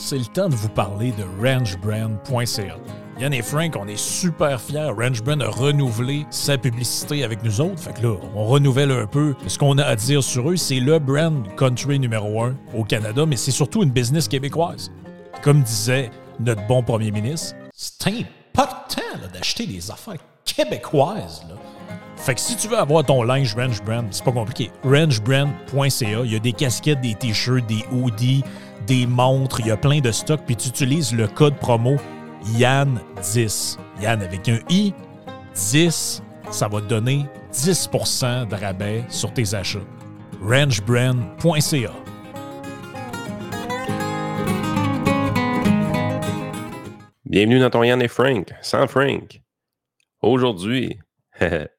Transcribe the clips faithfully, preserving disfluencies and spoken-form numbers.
c'est le temps de vous parler de ranch brand point c a. Yann et Frank, on est super fiers. RanchBrand a renouvelé sa publicité avec nous autres. Fait que là, on renouvelle un peu ce qu'on a à dire sur eux. C'est le brand country numéro un au Canada, mais c'est surtout une business québécoise. Comme disait notre bon premier ministre, c'est pas de temps là, d'acheter des affaires québécoises. Là. Fait que si tu veux avoir ton linge Ranch Brand, c'est pas compliqué. ranch brand point c a, il y a des casquettes, des t-shirts, des hoodies, des montres, il y a plein de stocks, puis tu utilises le code promo Yann dix. Yann avec un I, dix, ça va te donner dix pour cent de rabais sur tes achats. ranch brand point c a. Bienvenue dans ton Yann et Frank, sans Frank. Aujourd'hui, il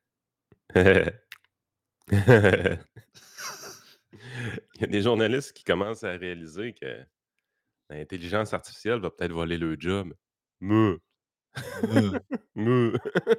y a des journalistes qui commencent à réaliser que l'intelligence artificielle va peut-être voler le job. Meuh. Euh, Meuh.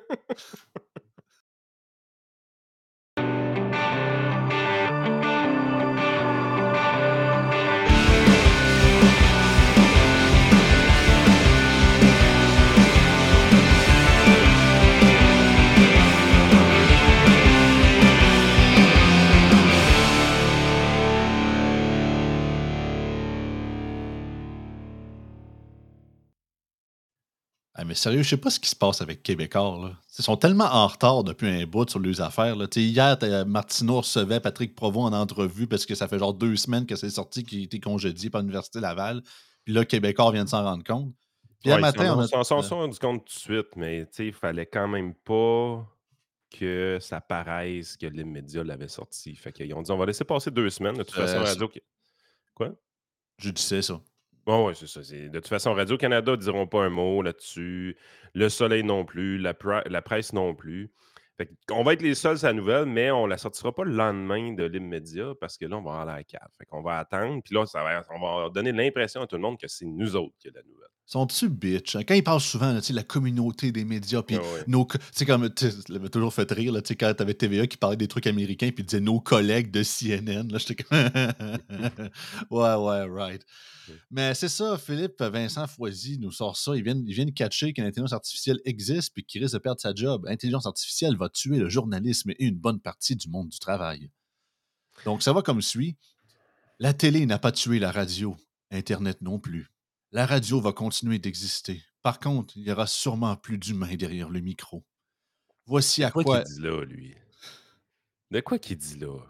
ah, mais sérieux, je sais pas ce qui se passe avec Québécois. Là. Ils sont tellement en retard depuis un bout sur leurs affaires. Là. Tu sais, Hier, t'as- Martineau recevait Patrick Provost en entrevue parce que ça fait genre deux semaines que c'est sorti qu'il a été congédié par l'Université Laval. Puis là, Québécois vient de s'en rendre compte. Puis un Ouais, ils matin, s'en on ont- a. s'en s'en euh, sont rendus compte tout de suite, mais tu sais, il fallait quand même pas que ça paraisse que les médias l'avaient sorti. Fait qu'ils ont dit, on va laisser passer deux semaines. De toute façon, euh, Radio... Quoi? je disais ça. Oui, ouais, c'est ça. c'est- De toute façon, Radio-Canada ne diront pas un mot là-dessus. Le Soleil non plus. La, pre- la presse non plus. Fait on va être les seuls à la nouvelle, mais on ne la sortira pas le lendemain de l'immédiat parce que là, on va avoir la cave. Fait qu'on va attendre. Puis là, ça va, on va donner l'impression à tout le monde que c'est nous autres qui a la nouvelle. Sont-tu bitch? Hein? Quand ils parlent souvent, là, tu sais, la communauté des médias, puis Ah ouais. nos. co- Tu sais, comme. Tu sais, ça m'avait toujours fait rire, là, tu sais, quand t'avais T V A qui parlait des trucs américains, puis disait nos collègues de C N N. Là, j'étais comme. ouais, ouais, right. Mm. Mais c'est ça, Philippe Vincent Foisy nous sort ça. Il vient, il vient de catcher qu'une intelligence artificielle existe puis qu'il risque de perdre sa job. L'intelligence artificielle va tuer le journalisme et une bonne partie du monde du travail. Donc, ça va comme suit. La télé n'a pas tué la radio, Internet non plus. La radio va continuer d'exister. Par contre, il y aura sûrement plus d'humains derrière le micro. Voici De à quoi qu'il quoi. dit là, lui? De quoi qu'il dit là?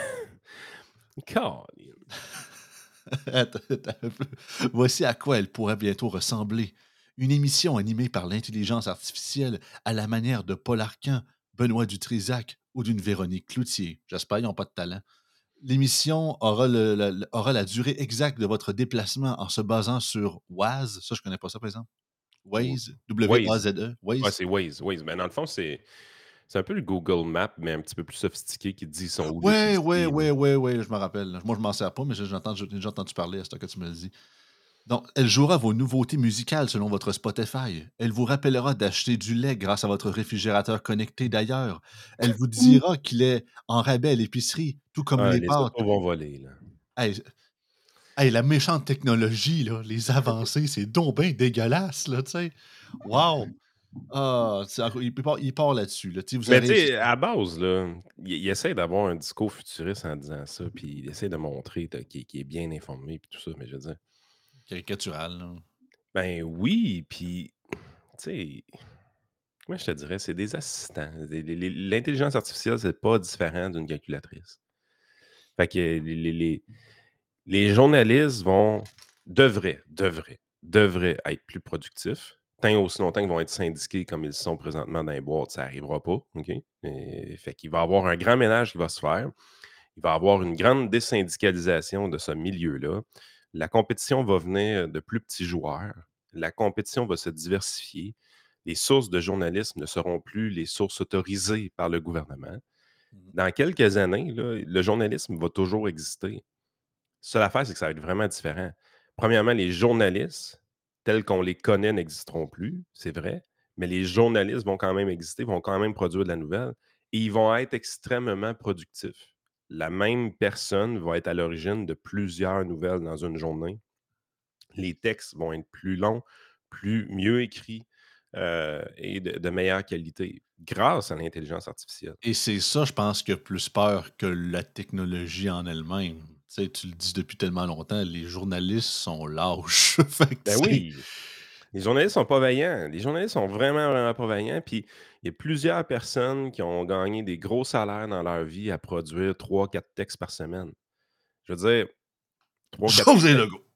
Colin. Attends, attends un peu. Voici à quoi elle pourrait bientôt ressembler. Une émission animée par l'intelligence artificielle à la manière de Paul Arcand, Benoît Dutrisac ou d'une Véronique Cloutier. J'espère qu'ils n'ont pas de talent. L'émission aura, le- le- le- aura la durée exacte de votre déplacement en se basant sur Waze. Ça, je connais pas ça, par exemple. Waze, Waze. W-A-Z-E. Ouais, Waze. c'est Waze. Waze. Ben, dans le fond, c'est c'est un peu le Google Map, mais un petit peu plus sophistiqué qui te dit sont où les Ouais, ouais, pistes. ouais, ouais, ouais, je me rappelle. Moi, je m'en sers pas, mais j'ai j'entends- j'ai déjà entendu parler à ce que tu me le dis. Donc, elle jouera vos nouveautés musicales selon votre Spotify. Elle vous rappellera d'acheter du lait grâce à votre réfrigérateur connecté d'ailleurs. Elle vous dira qu'il est en rabais à l'épicerie, tout comme Ah, les les pâtes. autos vont voler, là. Hey, hey, la méchante technologie, là, les avancées, c'est donc bien dégueulasse, là, tu sais. Wow! Ah, tu sais, il part, il part là-dessus. Là. Tu sais, Vous Mais avez tu réussi. sais, à base, là, il, il essaie d'avoir un discours futuriste en disant ça, puis il essaie de montrer t'as- qu'il qu'il est bien informé, puis tout ça, mais je veux dire, Caricatural, là. ben oui, puis, tu sais, moi je te dirais, c'est des assistants. Les- les- les- L'intelligence artificielle, c'est pas différent d'une calculatrice. Fait que les, les- les- les journalistes vont, devraient, devraient, devraient être plus productifs. Tant et aussi longtemps qu'ils vont être syndiqués comme ils sont présentement dans les boîtes, ça n'arrivera pas. OK? Et fait qu'il va y avoir un grand ménage qui va se faire. Il va y avoir une grande désyndicalisation de ce milieu-là. La compétition va venir de plus petits joueurs. La compétition va se diversifier. Les sources de journalisme ne seront plus les sources autorisées par le gouvernement. Mhm. Dans quelques années, là, le journalisme va toujours exister. Seule affaire, c'est que ça va être vraiment différent. Premièrement, les journalistes, tels qu'on les connaît, n'existeront plus, c'est vrai, mais les journalistes vont quand même exister, vont quand même produire de la nouvelle et ils vont être extrêmement productifs. La même personne va être à l'origine de plusieurs nouvelles dans une journée. Les textes vont être plus longs, plus mieux écrits euh, et de, de meilleure qualité grâce à l'intelligence artificielle. Et c'est ça, je pense, qui a plus peur que la technologie en elle-même. Tu sais, tu le dis depuis tellement longtemps, les journalistes sont lâches. Fait que, tu Ben sais, oui, les journalistes sont pas vaillants. Les journalistes sont vraiment, vraiment pas vaillants. Puis il y a plusieurs personnes qui ont gagné des gros salaires dans leur vie à produire trois, quatre textes par semaine. Je veux dire, trois, quatre José textes. Legault.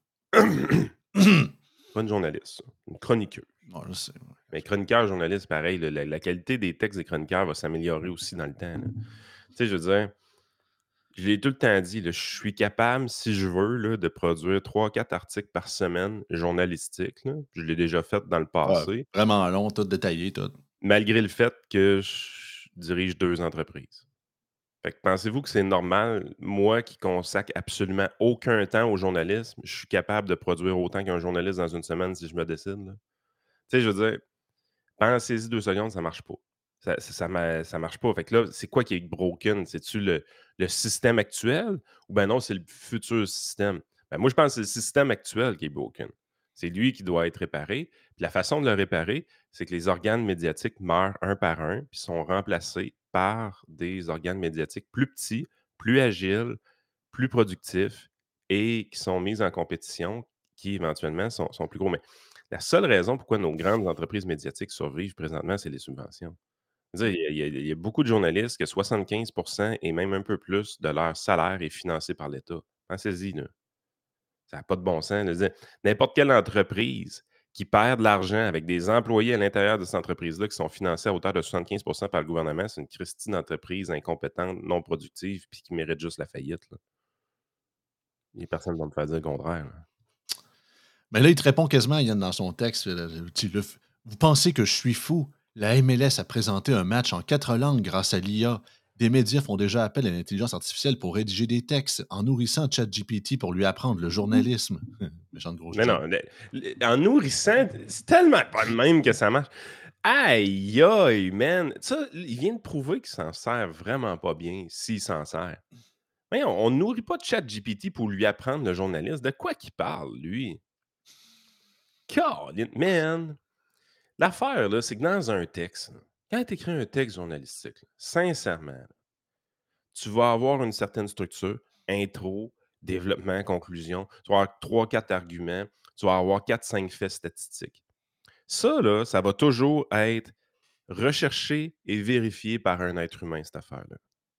Pas une journaliste, ça, une chroniqueuse. Bon, je sais. Ouais. Mais chroniqueur, journaliste, pareil, là, la, la qualité des textes des chroniqueurs va s'améliorer aussi dans le temps. là. Tu sais, je veux dire, je l'ai tout le temps dit, là, je suis capable, si je veux, là, de produire trois, quatre articles par semaine journalistiques. là. Je l'ai déjà fait dans le Ouais, passé, vraiment long, tout détaillé, tout. malgré le fait que je dirige deux entreprises. Fait que pensez-vous que c'est normal, moi qui consacre absolument aucun temps au journalisme, je suis capable de produire autant qu'un journaliste dans une semaine si je me décide? là? Tu sais, je veux dire, pensez-y deux secondes, ça marche pas. Ça ça ça ma ça marche pas. Fait que là, c'est quoi qui est broken? C'est-tu le le système actuel ou ben non, c'est le futur système? Ben, moi, je pense que c'est le système actuel qui est broken. C'est lui qui doit être réparé. Puis la façon de le réparer, c'est que les organes médiatiques meurent un par un, puis sont remplacés par des organes médiatiques plus petits, plus agiles, plus productifs et qui sont mis en compétition, qui éventuellement sont sont plus gros. Mais la seule raison pourquoi nos grandes entreprises médiatiques survivent présentement, c'est les subventions. Je veux dire, il y a il y a il y a beaucoup de journalistes que soixante-quinze et même un peu plus de leur salaire est financé par l'État. Pensez-y, là. Ça n'a pas de bon sens. Je veux dire, n'importe quelle entreprise qui perd de l'argent avec des employés à l'intérieur de cette entreprise-là qui sont financés à hauteur de soixante-quinze par le gouvernement, c'est une christie d'entreprise incompétente, non productive, puis qui mérite juste la faillite, là. Il y a personne qui va me faire dire le contraire, là. Mais là, il te répond quasiment, Yann, dans son texte. euh, le petit Luf. Vous pensez que je suis fou? La M L S a présenté un match en quatre langues grâce à l'I A. Des médias font déjà appel à l'intelligence artificielle pour rédiger des textes, en nourrissant ChatGPT pour lui apprendre le journalisme. Méchante grosse Mais joke. non, le- le- en nourrissant, c'est tellement pas de même que ça marche. Aïe, aïe, man. Ça, il vient de prouver qu'il s'en sert vraiment pas bien, s'il s'en sert. Voyons, on ne nourrit pas de ChatGPT pour lui apprendre le journaliste. De quoi qu'il parle, lui? Colin, man. L'affaire, là, c'est que dans un texte, là, quand tu écris un texte journalistique, là, sincèrement, là, tu vas avoir une certaine structure, intro, développement, conclusion. Tu vas avoir trois, quatre arguments. Tu vas avoir quatre, cinq faits statistiques. Ça, là, ça va toujours être recherché et vérifié par un être humain, cette affaire-là.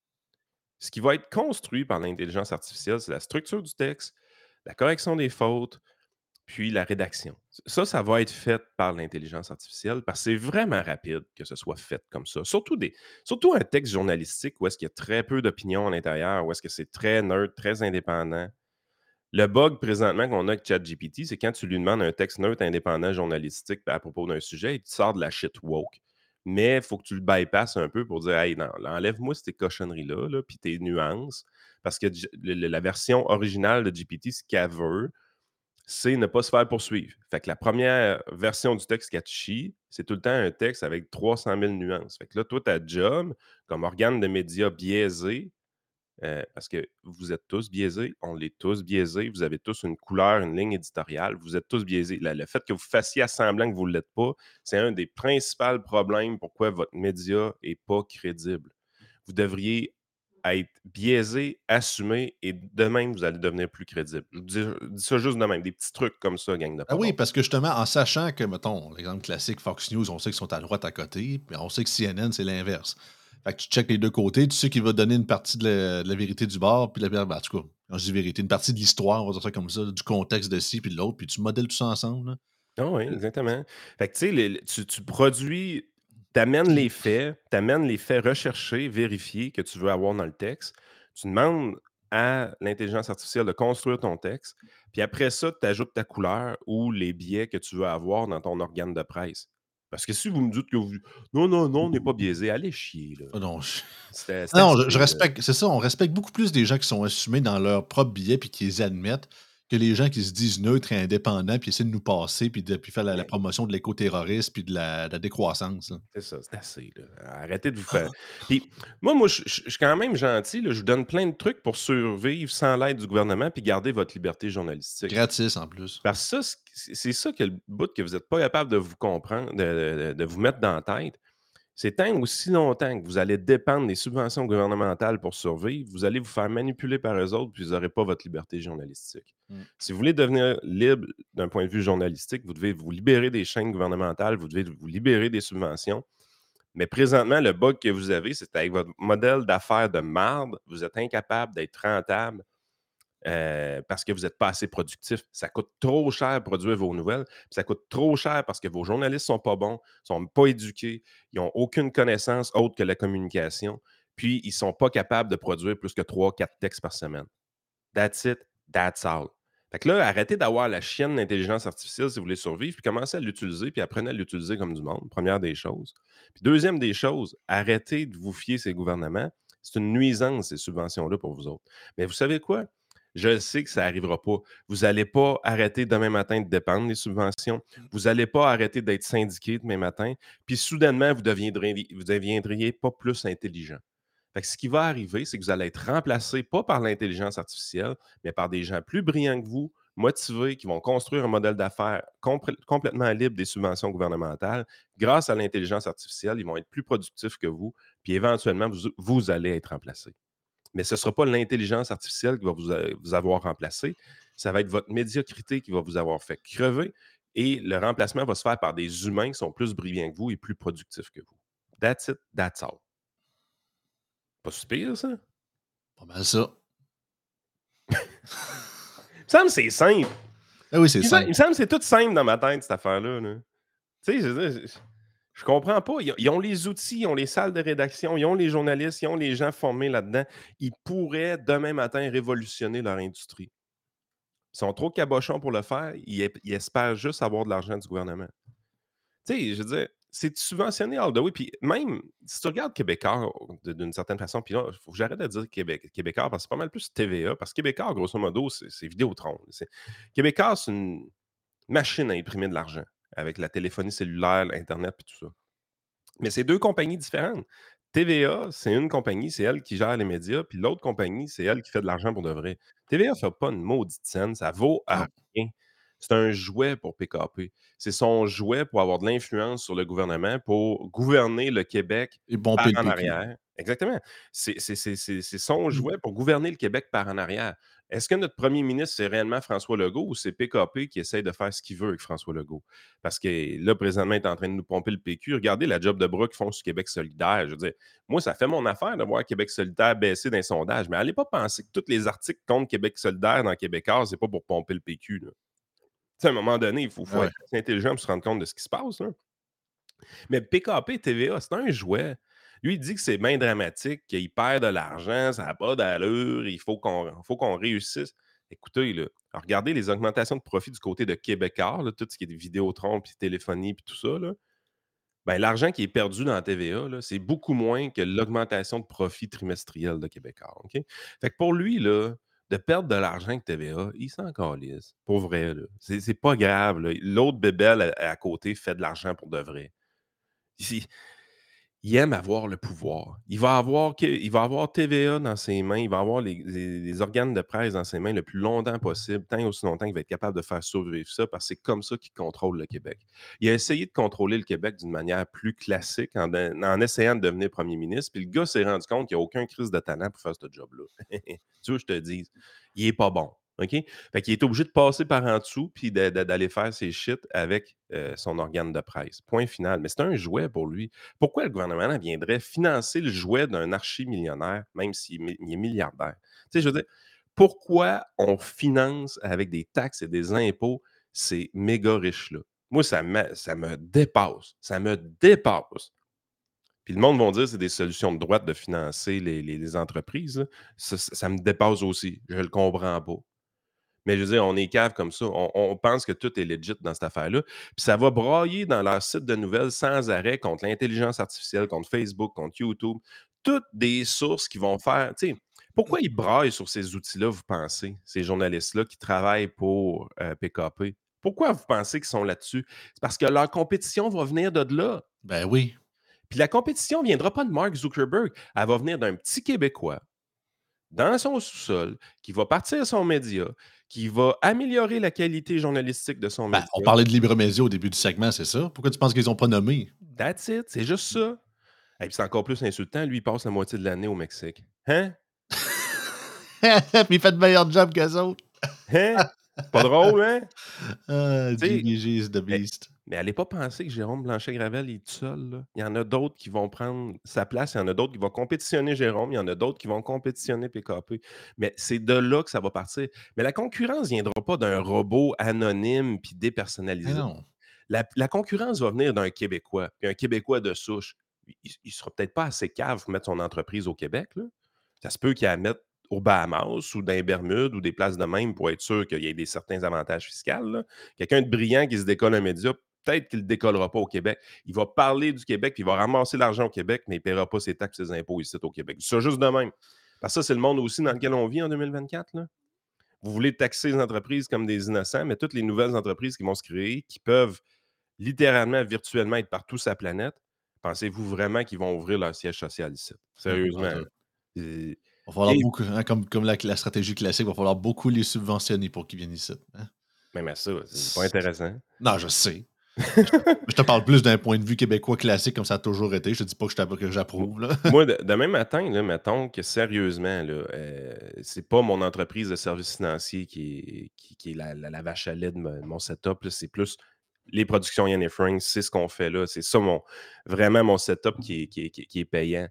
Ce qui va être construit par l'intelligence artificielle, c'est la structure du texte, la correction des fautes, puis la rédaction. Ça, ça va être fait par l'intelligence artificielle parce que c'est vraiment rapide que ce soit fait comme ça. Surtout, des, surtout un texte journalistique où est-ce qu'il y a très peu d'opinion à l'intérieur, où est-ce que c'est très neutre, très indépendant. Le bug présentement qu'on a avec ChatGPT, c'est quand tu lui demandes un texte neutre, indépendant, journalistique à propos d'un sujet, il te sort de la shit woke. Mais il faut que tu le bypasses un peu pour dire hey, non, là, enlève-moi ces cochonneries-là, là, puis tes nuances. Parce que J- le- le- la version originale de G P T, ce qu'elle veut, c'est ne pas se faire poursuivre. Fait que la première version du texte qu'elle te chie, c'est tout le temps un texte avec trois cent mille nuances. Fait que là, toi, ta job, comme organe de médias biaisé, euh, parce que vous êtes tous biaisés, on l'est tous biaisés, vous avez tous une couleur, une ligne éditoriale, vous êtes tous biaisés. La- le fait que vous fassiez à semblant que vous ne l'êtes pas, c'est un des principaux problèmes pourquoi votre média n'est pas crédible. Vous devriez être biaisé, assumé, et de même, vous allez devenir plus crédible. Je vous dis, je dis ça juste de même, des petits trucs comme ça, gang de Ah oui, pas parce que justement, en sachant que, mettons, l'exemple classique, Fox News, on sait qu'ils sont à droite à côté, mais on sait que C N N, c'est l'inverse. Fait que tu checkes les deux côtés, tu sais qu'il va donner une partie de la, de la vérité du bord, puis la ben, en tout cas, quand je dis vérité, une partie de l'histoire, on va dire ça comme ça, du contexte de ci puis de l'autre, puis tu modèles tout ça ensemble. Là. Ah oui, Euh, exactement. Fait que tu sais, le- le- tu, tu produis, tu amènes les faits, tu amènes les faits recherchés, vérifiés que tu veux avoir dans le texte. Tu demandes à l'intelligence artificielle de construire ton texte. Puis après ça, tu ajoutes ta couleur ou les biais que tu veux avoir dans ton organe de presse. Parce que si vous me dites que vous. Non, non, non, on n'est pas biaisé, allez chier, là. ah non, je- C'est c'est non, je, je assez, là. respecte, c'est ça, on respecte beaucoup plus des gens qui sont assumés dans leur propre billet puis qui les admettent Que les gens qui se disent neutres et indépendants, puis essaient de nous passer, puis de puis faire la la Ouais. promotion de l'écoterrorisme, puis de la de la décroissance, là. C'est ça, c'est assez, là. Arrêtez de vous faire puis moi moi, je je je suis quand même gentil, là, je vous donne plein de trucs pour survivre sans l'aide du gouvernement puis garder votre liberté journalistique. Gratis, en plus. Parce que ça, c c'est c'est ça que le bout que vous êtes pas capable de vous comprendre, de de de vous mettre dans la tête. C'est tant aussi longtemps que vous allez dépendre des subventions gouvernementales pour survivre, vous allez vous faire manipuler par eux autres, puis vous aurez pas votre liberté journalistique. Mmh. Si vous voulez devenir libre d'un point de vue journalistique, vous devez vous libérer des chaînes gouvernementales, vous devez vous libérer des subventions. Mais présentement, le bug que vous avez, c'est avec votre modèle d'affaires de marde, vous êtes incapable d'être rentable, heu, parce que vous n'êtes pas assez productif. Ça coûte trop cher produire vos nouvelles, puis ça coûte trop cher parce que vos journalistes sont pas bons, sont pas éduqués, ils ont aucune connaissance autre que la communication, puis ils sont pas capables de produire plus que trois quatre textes par semaine. That's it, that's all. Fait que là, arrêtez d'avoir la chienne d'intelligence artificielle si vous voulez survivre, puis commencez à l'utiliser, puis apprenez à l'utiliser comme du monde, première des choses. Puis deuxième des choses, arrêtez de vous fier ces gouvernements. C'est une nuisance, ces subventions-là, pour vous autres. Mais vous savez quoi? Je sais que ça n'arrivera pas. Vous n'allez pas arrêter demain matin de dépendre des subventions. Vous n'allez pas arrêter d'être syndiqué demain matin. Puis soudainement, vous deviendriez, vous deviendriez pas plus intelligent. Fait que ce qui va arriver, c'est que vous allez être remplacé pas par l'intelligence artificielle, mais par des gens plus brillants que vous, motivés, qui vont construire un modèle d'affaires complè- complètement libre des subventions gouvernementales. Grâce à l'intelligence artificielle, ils vont être plus productifs que vous, puis éventuellement, vous, vous allez être remplacé. Mais ce ne sera pas l'intelligence artificielle qui va vous, a- vous avoir remplacé, ça va être votre médiocrité qui va vous avoir fait crever, et le remplacement va se faire par des humains qui sont plus brillants que vous et plus productifs que vous. That's it, that's all. Pas si pire, ça? Pas mal ça. Il me semble que c'est simple. Ah oui, c'est Il me, sem- il simple. me semble que c'est tout simple dans ma tête, cette affaire-là. là. Tu sais, je, veux dire, je, je comprends pas. Ils, ont ils ont les outils, ils ont les salles de rédaction, ils ont les journalistes, ils ont les gens formés là-dedans. Ils pourraient demain matin révolutionner leur industrie. Ils sont trop cabochons pour le faire. Ils, ep- ils espèrent juste avoir de l'argent du gouvernement. Tu sais, je veux dire, c'est subventionné all the way. Puis même, si tu regardes Québécois de- d'une certaine façon, puis là, il faut que j'arrête de dire Québec, Québécois parce que c'est pas mal plus T V A, parce que Québécois, grosso modo, c'est c'est Vidéotron. C'est- Québécois, c'est une machine à imprimer de l'argent avec la téléphonie cellulaire, l'Internet et tout ça. Mais c'est deux compagnies différentes. T V A, c'est une compagnie, c'est elle qui gère les médias, puis l'autre compagnie, c'est elle qui fait de l'argent pour de vrai. T V A ne fait pas une maudite scène, ça vaut à Non. rien. C'est un jouet pour P K P. C'est son jouet pour avoir de l'influence sur le gouvernement, pour gouverner le Québec Et par pomper le en P Q. arrière. Exactement. C'est c'est- c'est- c'est- c'est son Mmh. jouet pour gouverner le Québec par en arrière. Est-ce que notre premier ministre, c'est réellement François Legault ou c'est P K P qui essaye de faire ce qu'il veut avec François Legault? Parce que là, présentement, il est en train de nous pomper le P Q. Regardez la job de bras qu'ils font sur Québec solidaire. Je veux dire, moi, ça fait mon affaire de voir Québec solidaire baisser dans les sondages, mais allez pas penser que tous les articles contre Québec solidaire dans Québécois, c'est pas pour pomper le P Q. Là. Tu sais, à un moment donné, il faut, Ah faut ouais. être assez intelligent pour se rendre compte de ce qui se passe. Là. Mais P K P T V A, c'est un jouet. Lui, il dit que c'est bien dramatique, qu'il perd de l'argent, ça n'a pas d'allure, il faut qu'on faut qu'on réussisse. Écoutez, là, regardez les augmentations de profit du côté de Québécois, là, tout ce qui est Vidéotron, puis téléphonie, puis tout ça. Là. Ben, l'argent qui est perdu dans la T V A, là, c'est beaucoup moins que l'augmentation de profit trimestriel de Québécois. OK? Fait que pour lui, là, de perdre de l'argent avec T V A, il s'en calisse. Pour vrai, là. C'est, c'est pas grave. Là. L'autre bébelle à, à côté fait de l'argent pour de vrai. Il, il aime avoir le pouvoir. Il va avoir, que- il va avoir T V A dans ses mains, il va avoir les, les- les organes de presse dans ses mains le plus longtemps possible, tant et aussi longtemps qu'il va être capable de faire survivre ça, parce que c'est comme ça qu'il contrôle le Québec. Il a essayé de contrôler le Québec d'une manière plus classique en, de- en essayant de devenir premier ministre, puis le gars s'est rendu compte qu'il n'y a aucun crise de talent pour faire ce job-là. Tu veux que je te dise, il est pas bon. OK? Fait qu'il est obligé de passer par en dessous puis de- de- d'aller faire ses shit avec euh, son organe de presse. Point final. Mais c'est un jouet pour lui. Pourquoi le gouvernement viendrait financer le jouet d'un archi-millionnaire, même s'il est mi- il est milliardaire? Tu sais, je veux dire, pourquoi on finance avec des taxes et des impôts ces méga riches-là? Moi, ça me, ça me dépasse. Ça me dépasse. Puis le monde va dire que c'est des solutions de droite de financer les, les- les entreprises. Là. Ça, ça- ça me dépasse aussi. Je le comprends pas. Mais je veux dire, on est cave comme ça. On, on pense que tout est legit dans cette affaire-là. Puis ça va brailler dans leur site de nouvelles sans arrêt contre l'intelligence artificielle, contre Facebook, contre YouTube. Toutes des sources qui vont faire. Tu sais, Pourquoi ils braillent sur ces outils-là, vous pensez, ces journalistes-là qui travaillent pour euh, P K P? Pourquoi vous pensez qu'ils sont là-dessus? C'est parce que leur compétition va venir de là. Ben oui. Puis la compétition ne viendra pas de Mark Zuckerberg. Elle va venir d'un petit Québécois dans son sous-sol, qui va partir son média, qui va améliorer la qualité journalistique de son Ben, média. on parlait de Libre Média au début du segment, c'est ça? Pourquoi tu penses qu'ils ont pas nommé? That's it, c'est juste ça. Et puis c'est encore plus insultant, lui, il passe la moitié de l'année au Mexique. Hein? Puis il fait de meilleur job qu'eux autres. Hein? Pas drôle, hein? Ah, Tu sais, G B G is the mais, beast. mais allez pas penser que Jérôme Blanchet-Gravel est tout seul, là. Il y en a d'autres qui vont prendre sa place, il y en a d'autres qui vont compétitionner Jérôme, il y en a d'autres qui vont compétitionner P K P. Mais c'est de là que ça va partir. Mais la concurrence ne viendra pas d'un robot anonyme puis Mais dépersonnalisé. non. La, la concurrence va venir d'un Québécois, puis un Québécois de souche. Il ne sera peut-être pas assez cave pour mettre son entreprise au Québec, là. Ça se peut qu'il la mette aux Bahamas ou dans les Bermudes ou des places de même pour être sûr qu'il y ait des certains avantages fiscaux, là. Quelqu'un de brillant qui se décolle un média, peut-être qu'il ne le décollera pas au Québec. Il va parler du Québec, puis il va ramasser l'argent au Québec, mais il ne paiera pas ses taxes et ses impôts ici au Québec. Ça, juste de même. Parce que ça, c'est le monde aussi dans lequel on vit en deux mille vingt-quatre, là. Vous voulez taxer les entreprises comme des innocents, mais toutes les nouvelles entreprises qui vont se créer, qui peuvent littéralement, virtuellement être partout sur la planète, pensez-vous vraiment qu'ils vont ouvrir leur siège social ici? Non, Sérieusement. pas là. tout. Et- Va falloir et beaucoup, hein, comme, comme la, la stratégie classique, il va falloir beaucoup les subventionner pour qu'ils viennent ici. Hein? Même à ça, c'est pas intéressant. Non, je sais. Je te, je te parle plus d'un point de vue québécois classique, comme ça a toujours été. Je te dis pas que je t'app- que j'approuve. là. Moi, de- demain matin, là, mettons que sérieusement, là, euh, c'est pas mon entreprise de services financiers qui est, qui, qui est la, la- la vache à lait de mon, mon setup, là, c'est plus les productions Yann et Frank, c'est ce qu'on fait là. C'est ça, mon, vraiment mon setup qui est, qui est- qui est- qui est payant.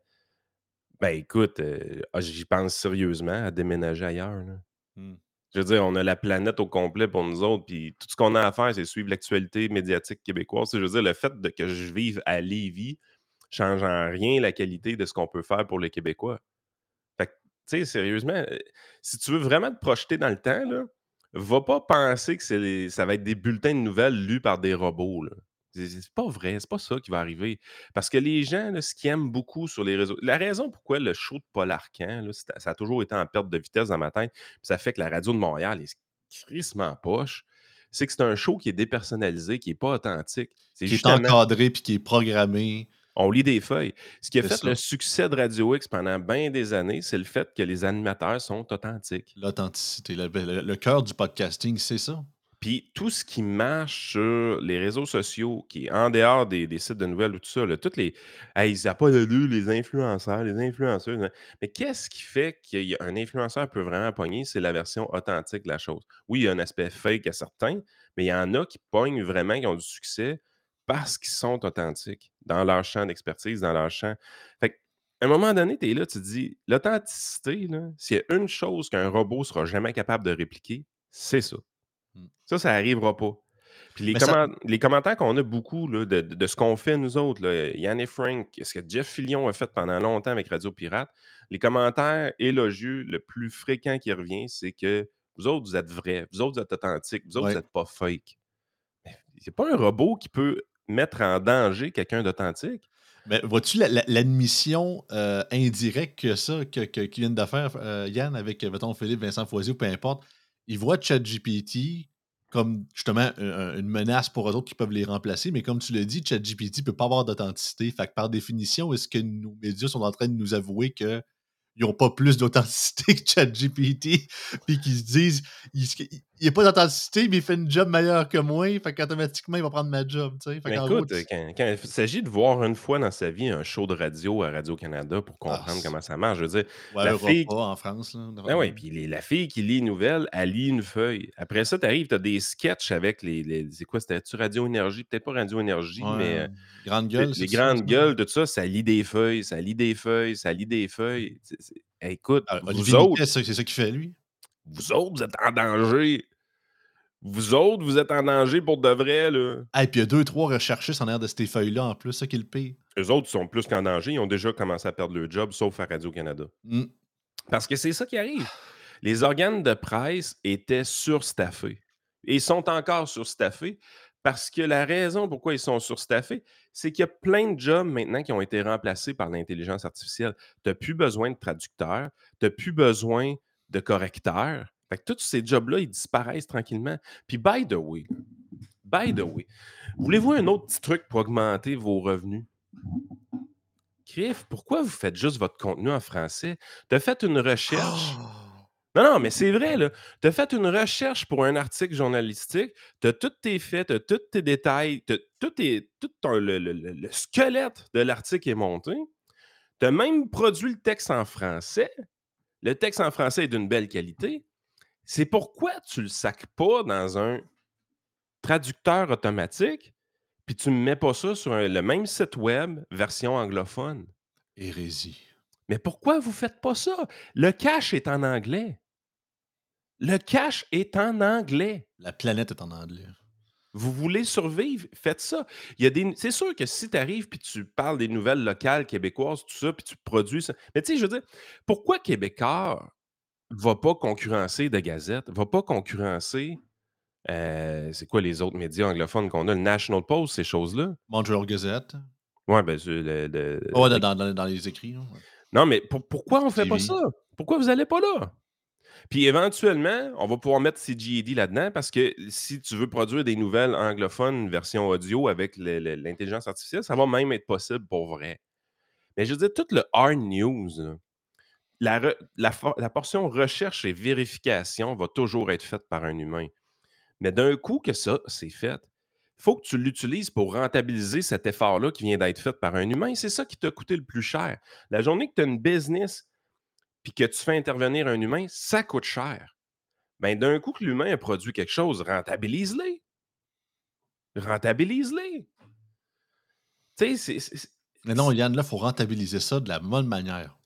Ben écoute, euh, ah, j'y pense sérieusement à déménager ailleurs, là. Hmm. Je veux dire, on a la planète au complet pour nous autres, puis tout ce qu'on a à faire, c'est suivre l'actualité médiatique québécoise. Je veux dire, le fait de, que je vive à Lévis change en rien la qualité de ce qu'on peut faire pour les Québécois. Fait que, tu sais, sérieusement, euh, si tu veux vraiment te projeter dans le temps, là, va pas penser que c'est les- ça va être des bulletins de nouvelles lus par des robots, là. C'est c'est pas vrai, c'est pas ça qui va arriver. Parce que les gens, là, ce qu'ils aiment beaucoup sur les réseaux. La raison pourquoi le show de Paul Arcand, là, c'est- ça a toujours été en perte de vitesse dans ma tête, puis ça fait que la radio de Montréal est crissement poche, c'est que c'est un show qui est dépersonnalisé, qui n'est pas authentique. C'est Qui est justement, encadré puis qui est programmé. on lit des feuilles. Ce qui a C'est fait ça. le succès de Radio X pendant bien des années, c'est le fait que les animateurs sont authentiques. L'authenticité. Le, le- le cœur du podcasting, c'est ça. Puis tout ce qui marche sur les réseaux sociaux, qui est en dehors des, des sites de nouvelles ou tout ça, là, toutes les. Hey, ça n'a pas de lieu, les influenceurs, les influenceuses. hein. Mais qu'est-ce qui fait qu'un influenceur peut vraiment pogner? C'est la version authentique de la chose. Oui, il y a un aspect fake à certains, mais il y en a qui pognent vraiment, qui ont du succès parce qu'ils sont authentiques dans leur champ d'expertise, dans leur champ. Fait que, à un moment donné, tu es là, tu te dis, l'authenticité, là, s'il y a une chose qu'un robot ne sera jamais capable de répliquer, c'est ça. Hmm. Ça, ça n'arrivera pas. Puis les, Mais ça- comment- les commentaires qu'on a beaucoup là, de, de- de ce qu'on fait, nous autres, là, Yann et Frank, ce que Jeff Fillion a fait pendant longtemps avec Radio Pirate, les commentaires élogieux, le plus fréquent qui revient, c'est que vous autres, vous êtes vrais, vous autres, vous êtes authentiques, vous autres, vous Ouais. n'êtes pas fake. Mais c'est pas un robot qui peut mettre en danger quelqu'un d'authentique. Mais vois-tu la- la- l'admission euh, indirecte que ça, que, que- qu'ils viennent de faire, euh, Yann, avec, euh, mettons, Philippe, Vincent Foisy ou peu importe, ils voient ChatGPT comme justement un- un- une menace pour eux autres qui peuvent les remplacer, mais comme tu l'as dit, ChatGPT ne peut pas avoir d'authenticité. Fait que par définition, est-ce que nos médias sont en train de nous avouer qu'ils n'ont pas plus d'authenticité que ChatGPT, puis qu'ils se disent, il n'y a pas d'authenticité, mais il fait une job meilleure que moi, fait qu'automatiquement, il va prendre ma job, tu sais. Fait Mais qu'en gros, écoute, tu- quand, quand il s'agit de voir une fois dans sa vie un show de radio à Radio-Canada pour Ah, comprendre c'est- comment ça marche, je veux dire, ou à la Europa fille. en France, là. Ah oui, puis les- la fille qui lit une nouvelle, elle lit une feuille. Après ça, tu arrives, tu as des sketchs avec les. les- c'est quoi, c'était-tu Radio Énergie? Peut-être pas Radio Énergie, mais Ouais, euh, grande tu sais, gueule, les c'est ça? grandes ça? gueules, tout ça, ça lit des feuilles, ça lit des feuilles, ça lit des feuilles. C'est- c'est- Hey, écoute, Ah, vous Olivier autres, Niquet, c'est c'est ça qu'il fait, lui? vous autres, vous êtes en danger. Vous autres, vous êtes en danger pour de vrai, là. Ah, et puis il y a deux, trois recherchistes en arrière de ces feuilles-là, en plus, ça qui est le pire. Eux autres sont plus qu'en danger, ils ont déjà commencé à perdre leur job, sauf à Radio-Canada. Mm. Parce que c'est ça qui arrive. Les organes de presse étaient surstaffés. Et ils sont encore surstaffés Parce que la raison pourquoi ils sont surstaffés, c'est qu'il y a plein de jobs maintenant qui ont été remplacés par l'intelligence artificielle. Tu n'as plus besoin de traducteurs, tu n'as plus besoin de correcteurs. Fait que tous ces jobs-là, ils disparaissent tranquillement. Puis, by the way, by the way, voulez-vous un autre petit truc pour augmenter vos revenus? Criff, pourquoi vous faites juste votre contenu en français? Tu as fait une recherche. Oh! Non, non, mais c'est vrai, là. Tu as fait une recherche pour un article journalistique, tu as tous tes faits, tu as tous tes détails, t'as- tout, est, tout ton- le, le- le- le squelette de l'article est monté. Tu as même produit le texte en français. Le texte en français est d'une belle qualité. C'est pourquoi tu le sacs pas dans un traducteur automatique, puis tu ne mets pas ça sur un- le même site web, version anglophone. Hérésie. Mais pourquoi vous ne faites pas ça? Le cache est en anglais. Le cache est en anglais. La planète est en anglais. Vous voulez survivre? Faites ça. Il y a des... C'est sûr que si tu arrives puis tu parles des nouvelles locales québécoises, tout ça, puis tu produis ça. Mais tu sais, je veux dire, pourquoi Québécois ne va pas concurrencer de Gazette, va pas concurrencer, euh, c'est quoi les autres médias anglophones qu'on a, le National Post, ces choses-là? Montreal Gazette. Ouais, ben, c'est le, le- Oh, le- dans, dans- dans les écrits. Là. Ouais. Non, mais pour- pourquoi on fait pas T V. ça? Pourquoi vous n'allez pas là? Puis éventuellement, on va pouvoir mettre C G A D là-dedans parce que si tu veux produire des nouvelles anglophones, version audio avec le- le- l'intelligence artificielle, ça va même être possible pour vrai. Mais je veux dire, tout le hard news, là, la, re- la for- la portion recherche et vérification va toujours être faite par un humain. Mais d'un coup que ça, c'est fait, il faut que tu l'utilises pour rentabiliser cet effort-là qui vient d'être fait par un humain. C'est ça qui t'a coûté le plus cher. La journée que tu as une business puis que tu fais intervenir un humain, ça coûte cher. Ben, d'un coup que l'humain a produit quelque chose, rentabilise-les. Rentabilise-les. Tu sais, c'est- c'est- c'est- Mais non, Yann, là, il faut rentabiliser ça de la bonne manière.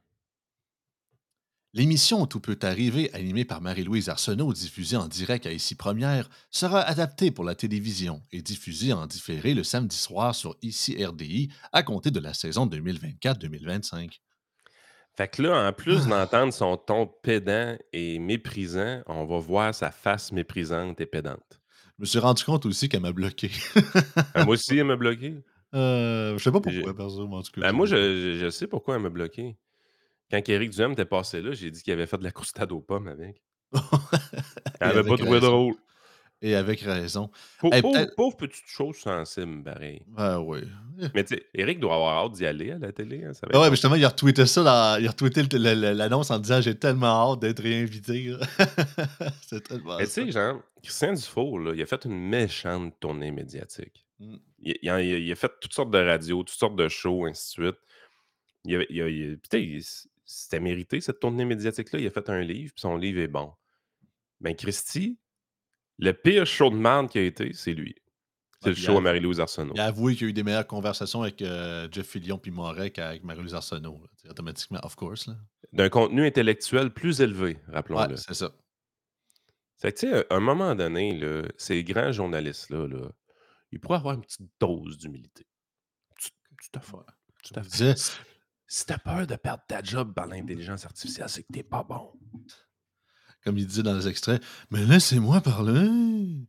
L'émission Tout peut arriver, animée par Marie-Louise Arsenault, diffusée en direct à Ici Première, sera adaptée pour la télévision et diffusée en différé le samedi soir sur Ici R D I à compter de la saison deux mille vingt-quatre deux mille vingt-cinq. Fait que là, en plus Ah. d'entendre son ton pédant et méprisant, on va voir sa face méprisante et pédante. Je me suis rendu compte aussi qu'elle m'a bloqué. Ah, moi aussi, elle m'a bloqué. Euh, je sais pas J'ai- pourquoi, perso, mais en tout cas. Ben, je- moi, je, je- je sais pourquoi elle m'a bloqué. Quand Éric Duhem était passé là, j'ai dit qu'il avait fait de la croustade aux pommes avec. Elle Et avait pas avec trouvé raison. drôle. Et avec raison. Pau- Eh, Pauvre, peut-être- pauvre petite chose sensible, pareil. Ah oui. Mais tu sais, Éric doit avoir hâte d'y aller à la télé. Hein, ça va Ah ouais, être mais justement, il a retweeté ça, dans- il a retweeté le- le- le- l'annonce en disant j'ai tellement hâte d'être réinvité. là. C'est tellement Mais tu ça. sais, genre, Christian Dufault, là, il a fait une méchante tournée médiatique. Mm. Il, il a, il a- il a fait toutes sortes de radios, toutes sortes de shows, ainsi de suite. Il a- il a- il a- putain, il- c'était mérité, cette tournée médiatique-là. Il a fait un livre, puis son livre est bon. Ben, Christy, le pire show de merde qui a été, c'est lui. C'est Ouais, le puis show il à a- Marie-Louise Arsenault. Il a avoué qu'il y a eu des meilleures conversations avec euh, Jeff Fillion puis Moret qu'avec Marie-Louise Arsenault. là. C'est automatiquement, of course. Là. D'un contenu intellectuel plus élevé, Ouais, rappelons-le. c'est ça. Fait que, tu sais, à un moment donné, là, ces grands journalistes-là, là, ils pourraient avoir une petite dose d'humilité. Tout, tout à fait. Ouais. Tout à Je fait. disais- Si- Si t'as peur de perdre ta job par l'intelligence artificielle, c'est que t'es pas bon. Comme il disait dans les extraits, mais laissez-moi parler.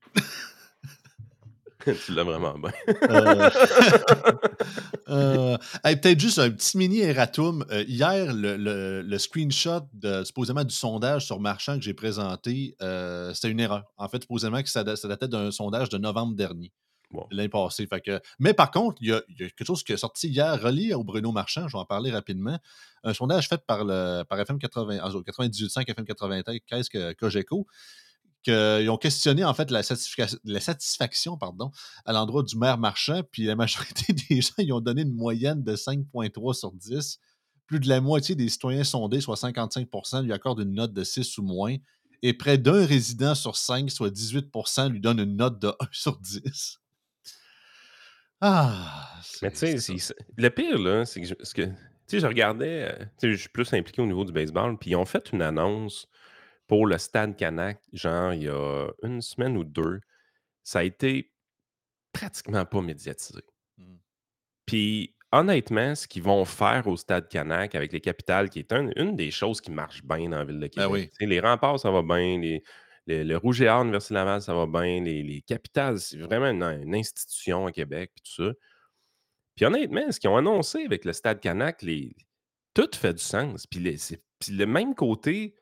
Tu l'as vraiment bien. Euh, euh, hey, peut-être juste un petit mini erratum. Euh, hier, le, le- le screenshot de, supposément du sondage sur Marchand que j'ai présenté, euh, c'était une erreur. En fait, supposément que ça, da- ça datait d'un sondage de novembre dernier, Bon. l'année passée. Fait que, mais par contre, il y, a, il y a quelque chose qui est sorti hier, relié au Bruno Marchand, je vais en parler rapidement. Un sondage fait par, le, par F M quatre-vingts, ah, quatre-vingt-dix-huit virgule cinq F M quatre-vingt-quinze que Cogeco, qu'ils ont questionné en fait la, satisfaction, la satisfaction pardon, à l'endroit du maire Marchand, puis la majorité des gens ils ont donné une moyenne de cinq virgule trois sur dix. Plus de la moitié des citoyens sondés, soit cinquante-cinq pour cent, lui accordent une note de six ou moins. Et près d'un résident sur cinq, soit dix-huit pour cent, lui donne une note de un sur dix. Ah! Mais tu sais, c'est- c'est- le pire, là, c'est que, je, ce que- tu sais, je regardais, euh, tu sais, je suis plus impliqué au niveau du baseball, puis ils ont fait une annonce pour le Stade Canac, genre, il y a une semaine ou deux. Ça a été pratiquement pas médiatisé. Mm. Puis, honnêtement, ce qu'ils vont faire au Stade Canac avec les capitales, qui est un- une des choses qui marche bien dans la ville de Québec. oui. Tu sais, les remparts, ça va bien. Les, Le, le Rouge et Or, l'Université Laval, ça va bien. Les, les Capitales, c'est vraiment une, une institution à Québec, puis tout ça. Puis honnêtement, ce qu'ils ont annoncé avec le Stade Canac, les, tout fait du sens. Puis, les- c'est- puis le même côté,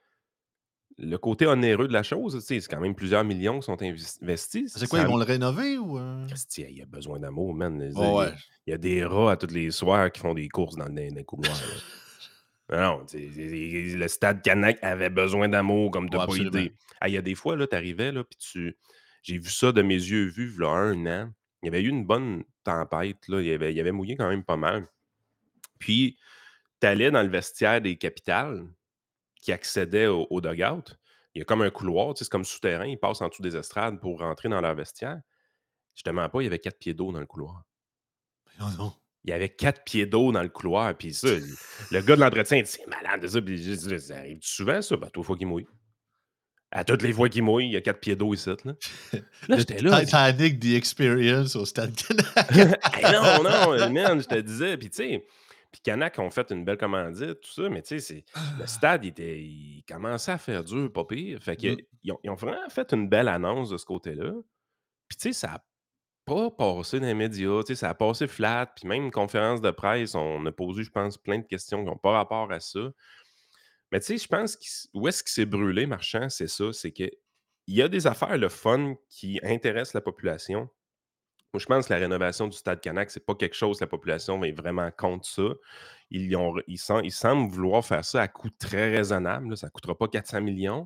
le côté onéreux de la chose, tu sais, c'est quand même plusieurs millions qui sont invis- investis. C'est quoi, ils Ça, vont le rénover ou. euh? Christy, il y a besoin d'amour, man. Je veux dire, Oh, Il y, ouais. a, il y a des rats à tous les soirs qui font des courses dans, le- dans les couloirs. là. Non, non, tu sais, c'est- c'est- le Stade Canac avait besoin d'amour comme tu Ouais, n'as pas absolument. idée. Ah, il y a des fois, là, tu arrivais, là, puis tu. J'ai vu ça de mes yeux vus, il y a un an. Il y avait eu une bonne tempête, là. Il y avait, il y avait mouillé quand même pas mal. Puis, tu allais dans le vestiaire des Capitales qui accédait au, au dugout. Il y a comme un couloir, tu sais, c'est comme souterrain. Ils passent en dessous des estrades pour rentrer dans leur vestiaire. Je te mens pas, il y avait quatre pieds d'eau dans le couloir. Oh non. Il y avait quatre pieds d'eau dans le couloir. Puis ça, il- le gars de l'entretien, il dit c'est malade de ça. Puis je dis, ça arrive souvent, ça? Ben, toutes les fois qu'il mouille. À toutes les fois qu'il mouille, il y a quatre pieds d'eau ici. Là, là Le j'étais là. je- Titanic The Experience au Stade Canac. Hey, non, non, euh, man, je te disais. Puis tu sais, puis Canac ont fait une belle commandite, tout ça. Mais tu sais, c'est- le stade, il, était, il commençait à faire dur, pas pire. Fait Mm. qu'ils ont, ils ont vraiment fait une belle annonce de ce côté-là. Puis tu sais, ça a pas passé dans les médias, tu sais, ça a passé flat, puis même une conférence de presse, on a posé, je pense, plein de questions qui n'ont pas rapport à ça. Mais tu sais, je pense qu'il s- où est-ce qu'il s'est brûlé, Marchand, c'est ça, c'est que il y a des affaires, le fun, qui intéressent la population. Moi, je pense que la rénovation du Stade Canac, c'est pas quelque chose que la population va être vraiment contre ça. Ils, y ont, ils, sem- ils semblent vouloir faire ça à coût très raisonnable, là. Ça ne coûtera pas quatre cents millions.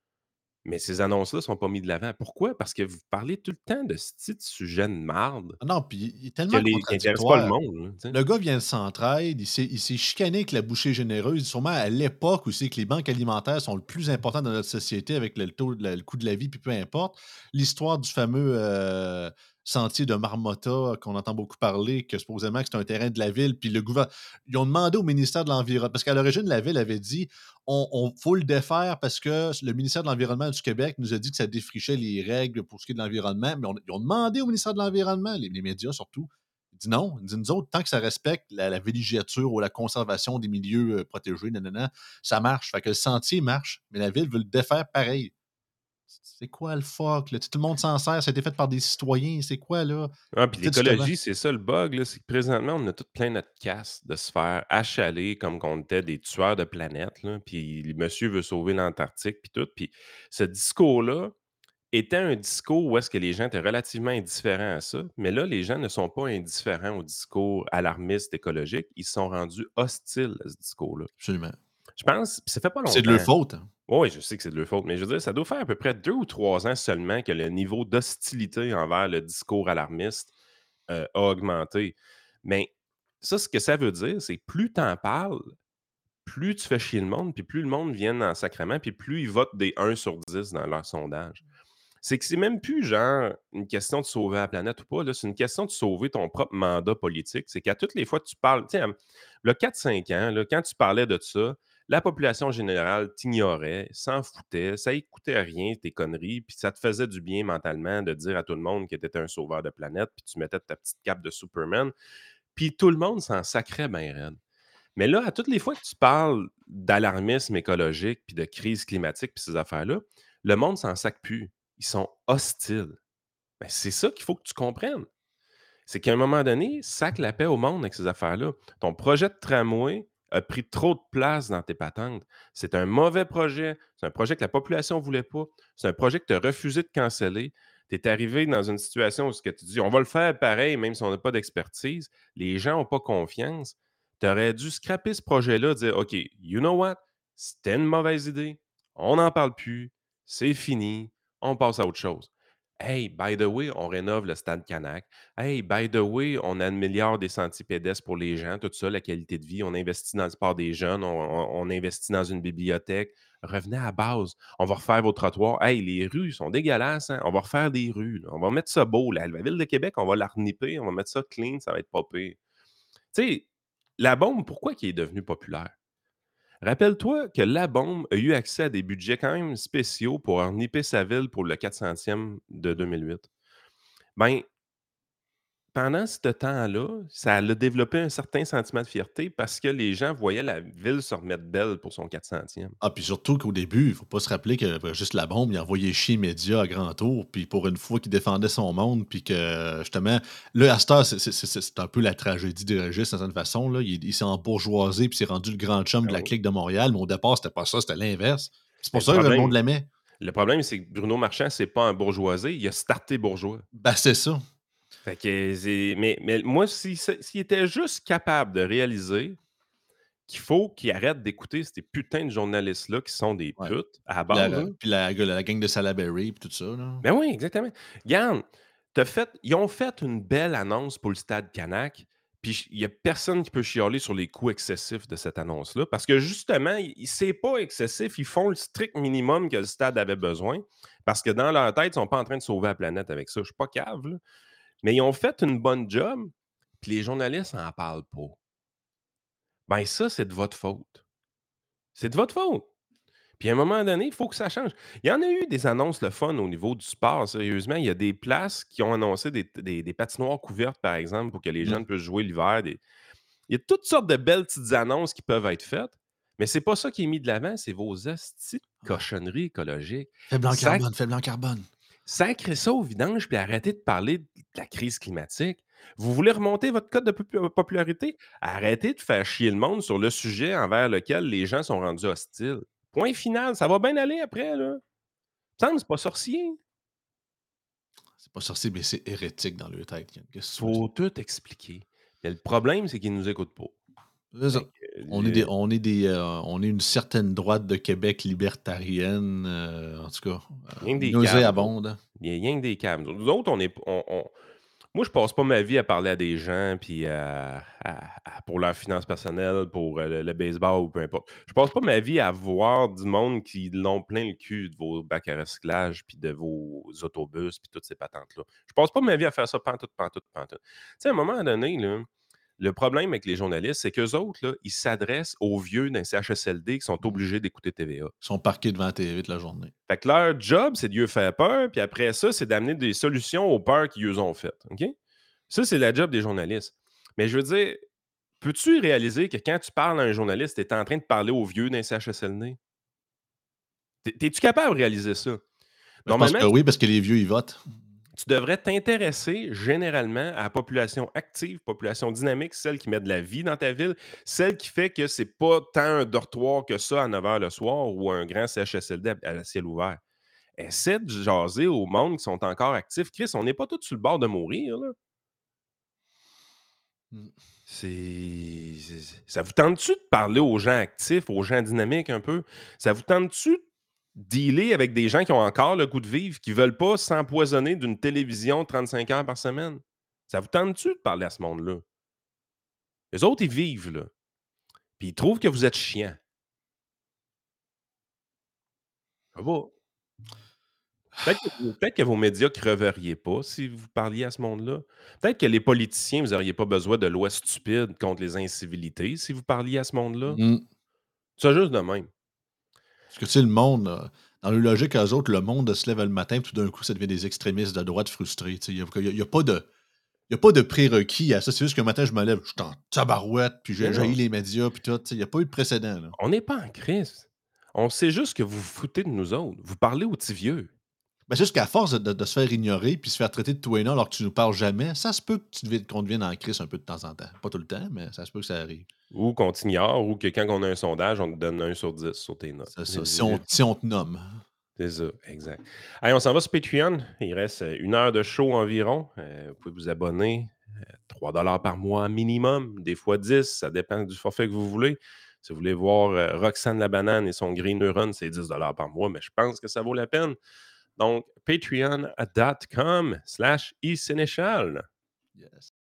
Mais ces annonces-là ne sont pas mises de l'avant. Pourquoi? Parce que vous parlez tout le temps de ce petit sujet de marde Ah non, puis il est que tellement les qui intéresse pas le contradictoire. monde, là, tu sais. Le gars vient de Centraide, il s'est il s'est chicané avec la bouchée généreuse, sûrement à l'époque où c'est que les banques alimentaires sont le plus important dans notre société avec le taux de la le coût de la vie, puis peu importe. L'histoire du fameux, heu, sentier de Marmotta qu'on entend beaucoup parler, que supposément que c'est un terrain de la ville, puis le gouver ils ont demandé au ministère de l'Environnement parce qu'à l'origine, la ville avait dit: «On on faut le défaire parce que le ministère de l'Environnement du Québec nous a dit que ça défrichait les règles pour ce qui est de l'environnement», mais on ils ont demandé au ministère de l'Environnement, les les médias surtout, il dit non. Il dit nous autres, tant que ça respecte la, la villégiature ou la conservation des milieux euh, protégés, nanana, ça marche. Fait que le sentier marche, mais la ville veut le défaire pareil. C'est quoi le fuck? Là? Tu sais, tout le monde s'en sert, ça a été fait par des citoyens. C'est quoi là? Ah, puis Tu sais, du comment? l'écologie, c'est ça le bug, là, c'est que présentement, on a tout plein notre casse de se faire achaler comme qu'on était des tueurs de planète, là, puis le monsieur veut sauver l'Antarctique, puis tout. Puis ce discours-là était un discours où est-ce que les gens étaient relativement indifférents à ça, mais là, les gens ne sont pas indifférents au discours alarmiste écologique, ils se sont rendus hostiles à ce discours-là. Absolument. Je pense, puis ça fait pas C'est de leur longtemps. faute. Hein. Oui, je sais que c'est de leur faute, mais je veux dire, ça doit faire à peu près deux ou trois ans seulement que le niveau d'hostilité envers le discours alarmiste euh, a augmenté. Mais ça, ce que ça veut dire, c'est que plus tu en parles, plus tu fais chier le monde, puis plus le monde vient en sacrement, puis plus ils votent des un sur dix dans leur sondage. C'est que c'est même plus genre une question de sauver la planète ou pas, là, c'est une question de sauver ton propre mandat politique. C'est qu'à toutes les fois que tu parles, tu sais, le quatre cinq ans, là, quand tu parlais de ça, la population générale t'ignorait, s'en foutait, ça écoutait à rien, tes conneries, puis ça te faisait du bien mentalement de dire à tout le monde que tu étais un sauveur de planète, puis tu mettais ta petite cape de Superman, puis tout le monde s'en sacrait bien raide. Mais là, à toutes les fois que tu parles d'alarmisme écologique, puis de crise climatique, puis ces affaires-là, le monde s'en sac plus. Ils sont hostiles. Ben, c'est ça qu'il faut que tu comprennes. C'est qu'à un moment donné, sac la paix au monde avec ces affaires-là. Ton projet de tramway a pris trop de place dans tes patentes. C'est un mauvais projet. C'est un projet que la population ne voulait pas. C'est un projet que tu as refusé de canceller. Tu es arrivé dans une situation où ce que tu dis, on va le faire pareil, même si on n'a pas d'expertise. Les gens n'ont pas confiance. Tu aurais dû scraper ce projet-là, dire, OK, you know what? C'était une mauvaise idée. On n'en parle plus. C'est fini. On passe à autre chose. Hey, by the way, on rénove le stade Canac. Hey, by the way, on améliore des sentiers pédestres pour les gens, tout ça, la qualité de vie. On investit dans le sport des jeunes, on, on- on investit dans une bibliothèque. Revenez à la base. On va refaire vos trottoirs. Hey, les rues sont dégueulasses, hein? On va refaire des rues, là. On va mettre ça beau, là. La ville de Québec, on va la reniper, on va mettre ça clean, ça va être pas pire. Tu sais, la bombe, pourquoi qui est devenue populaire? Rappelle-toi que la bombe a eu accès à des budgets quand même spéciaux pour reniper sa ville pour le quatre centième de deux mille huit. Ben, pendant ce temps-là, ça a développé un certain sentiment de fierté parce que les gens voyaient la ville se remettre belle pour son quatre centième. Ah, puis surtout qu'au début, il faut pas se rappeler que bah, juste la bombe, il a envoyé chier les médias à grand tour, puis pour une fois qu'il défendait son monde, puis que justement, là, à cette heure, c'est c'est- c'est- c'est un peu la tragédie de Régis, d'une certaine façon. Là. Il, il s'est embourgeoisé, puis s'est rendu le grand chum de Ben la oui. clique de Montréal, mais au départ, c'était pas ça, c'était l'inverse. C'est Mais pour le ça que le problème monde l'aimait. le problème, c'est que Bruno Marchand, c'est pas un bourgeoisé, il a starté bourgeois. Ben, c'est ça. Fait que c'est mais mais moi, si c'est s'il était juste capable de réaliser qu'il faut qu'il arrête d'écouter ces putains de journalistes-là qui sont des Ouais. putes à la Puis base, la, là. puis la, la gang de Salaberry, puis tout ça. Là. Ben oui, exactement. Regarde, tu fait ils ont fait une belle annonce pour le stade Canac, puis il y a personne qui peut chialer sur les coûts excessifs de cette annonce-là parce que justement, i i c'est pas excessif, ils font le strict minimum que le stade avait besoin parce que dans leur tête, ils sont pas en train de sauver la planète avec ça. Je suis pas cave, là, mais ils ont fait une bonne job, puis les journalistes en parlent pas. Ben ça, c'est de votre faute. C'est de votre faute. Puis à un moment donné, il faut que ça change. Il y en a eu des annonces le fun au niveau du sport, sérieusement. Il y a des places qui ont annoncé des, des- des patinoires couvertes, par exemple, pour que les Mm. jeunes puissent jouer l'hiver. des- Il y a toutes sortes de belles petites annonces qui peuvent être faites, mais c'est pas ça qui est mis de l'avant, c'est vos astis de Ah. cochonneries écologiques. Faible en Sac- carbone, faible en carbone. Sacrez ça au vidange, puis arrêtez de parler de la crise climatique. Vous voulez remonter votre code de popu- popularité? Arrêtez de faire chier le monde sur le sujet envers lequel les gens sont rendus hostiles. Point final, ça va bien aller après, là. Ça me semble, c'est pas sorcier. C'est pas sorcier, mais c'est hérétique dans leur tête. Qu'est-ce que tu veux dire? Faut tout expliquer. Mais le problème, c'est qu'ils nous écoutent pas. C'est ça. Fait que, On est des euh, on est des, heu, on est une certaine droite de Québec libertarienne, heu, en tout cas, heu, rien que des caves, nous autres. nauséabonde. Il y a rien que des caves. Nous autres, on est on on moi, je passe pas ma vie à parler à des gens puis à à à pour leurs finances personnelles, pour, heu, le le baseball ou peu importe. Je passe pas ma vie à voir du monde qui l'ont plein le cul de vos bacs à recyclage puis de vos autobus puis toutes ces patentes-là. Je passe pas ma vie à faire ça pantoute, pantoute, pantoute. Tu sais, à un moment donné, là, le problème avec les journalistes, c'est qu'eux autres, là, ils s'adressent aux vieux d'un C H S L D qui sont Mmh. obligés d'écouter T V A. Ils sont parqués devant la T V toute la journée. Fait que leur job, c'est de lui faire peur, puis après ça, c'est d'amener des solutions aux peurs qu'ils eux ont faites. OK? Ça, c'est la job des journalistes. Mais je veux dire, peux-tu réaliser que quand tu parles à un journaliste, tu es en train de parler aux vieux d'un C H S L D? T'es- Es-tu capable de réaliser ça? Ben, je pense Normalement, que oui, parce que les vieux, ils votent. tu devrais t'intéresser généralement à la population active, population dynamique, celle qui met de la vie dans ta ville, celle qui fait que c'est pas tant un dortoir que ça à neuf heures le soir ou un grand C H S L D à, à ciel ouvert. Essaie de jaser au monde qui sont encore actifs. Chris, on n'est pas tous sur le bord de mourir, là. Mmh. C'est... c'est- Ça vous tente-tu de parler aux gens actifs, aux gens dynamiques un peu? Ça vous tente-tu de dealer avec des gens qui ont encore le goût de vivre, qui veulent pas s'empoisonner d'une télévision trente-cinq heures par semaine? Ça vous tente-tu de parler à ce monde-là? Les autres, ils vivent, là. Puis ils trouvent que vous êtes chiant. Ça va. Peut-être que, peut-être que vos médias ne creveriez pas si vous parliez à ce monde-là. Peut-être que les politiciens, vous n'auriez pas besoin de lois stupides contre les incivilités si vous parliez à ce monde-là. Mmh. C'est juste de même. Parce que, tu sais, le monde, heu, dans leur logique à eux autres, le monde se lève le matin, puis tout d'un coup, ça devient des extrémistes de droite frustrés. Tu sais, il y a il y a il y a pas de il y a pas de prérequis à ça. C'est juste qu'un matin, je me lève, je suis en tabarouette, puis Mais j'ai non, jailli les médias, puis tout. Tu sais, il y a pas eu de précédent, là. on n'est pas en crise. On sait juste que vous vous foutez de nous autres. Vous parlez aux petits vieux. Ben, c'est juste qu'à force de de de se faire ignorer, puis se faire traiter de tout et non alors que tu nous parles jamais, ça se peut que tu deviennes qu'on devienne en crise un peu de temps en temps. Pas tout le temps, mais ça se peut que ça arrive. Ou qu'on t'ignore, ou que quand on a un sondage, on te donne un sur dix sur tes notes. C'est ça, si C'est on si on te nomme. c'est ça, exact. Allez, on s'en va sur Patreon. Il reste euh, une heure de show environ. Euh, vous pouvez vous abonner. euh, trois dollars par mois minimum, des fois dix, ça dépend du forfait que vous voulez. Si vous voulez voir euh, Roxane la banane et son Green Neuron, c'est dix dollars par mois, mais je pense que ça vaut la peine. Donc, patreon dot com slash e Sénéchal. Yes.